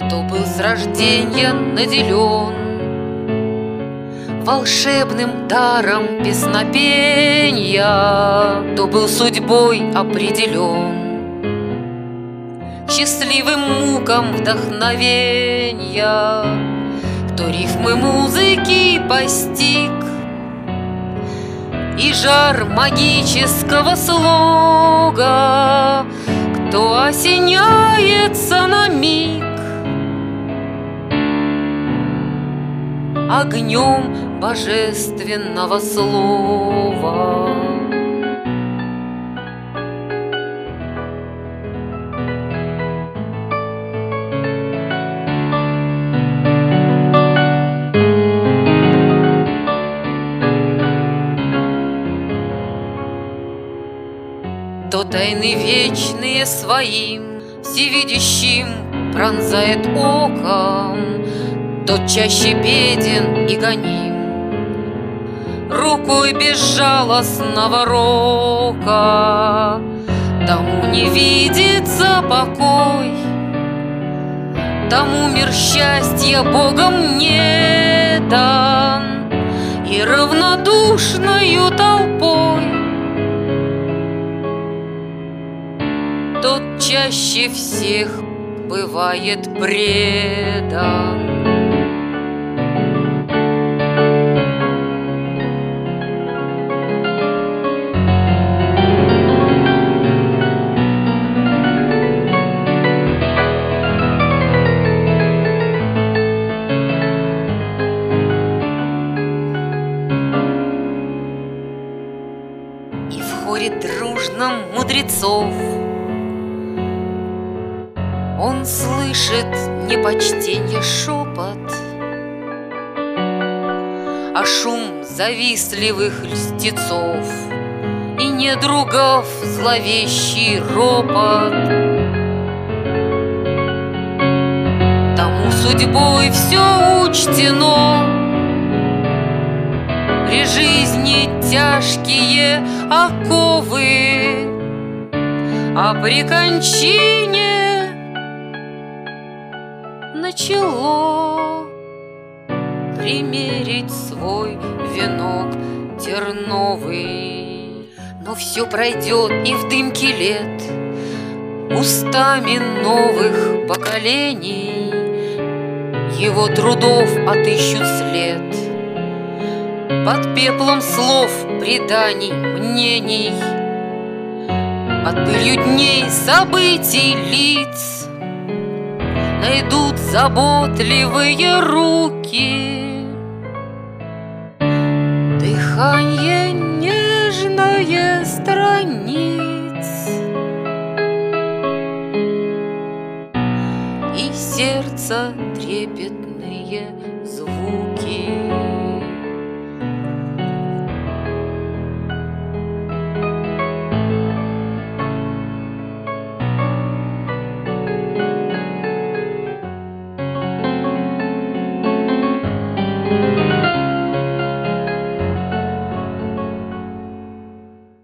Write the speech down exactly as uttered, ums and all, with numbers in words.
кто был с рождения наделен волшебным даром песнопенья, кто был судьбой определен к счастливым мукам вдохновенья, кто рифмы музыки постиг и жар магического слога, кто осеняется на миг огнем божественного слова. То тайны вечные своим всевидящим пронзает оком, тот чаще беден и гоним рукой безжалостного рока. Тому не видится покой, тому мир счастья Богом не дан, и равнодушною толпой тот чаще всех бывает предан. И в хоре дружном мудрецов он слышит непочтенье шепот, а шум завистливых льстецов и недругов зловещий ропот. Тому судьбой все учтено, при жизни тяжкие оковы, а при кончине начало примерить свой венок терновый. Но все пройдет и в дымке лет устами новых поколений его трудов отыщут след под пеплом слов, преданий, мнений, под пылью дней, событий, лиц найдут заботливые руки дыхание нежное страниц, и сердце трепет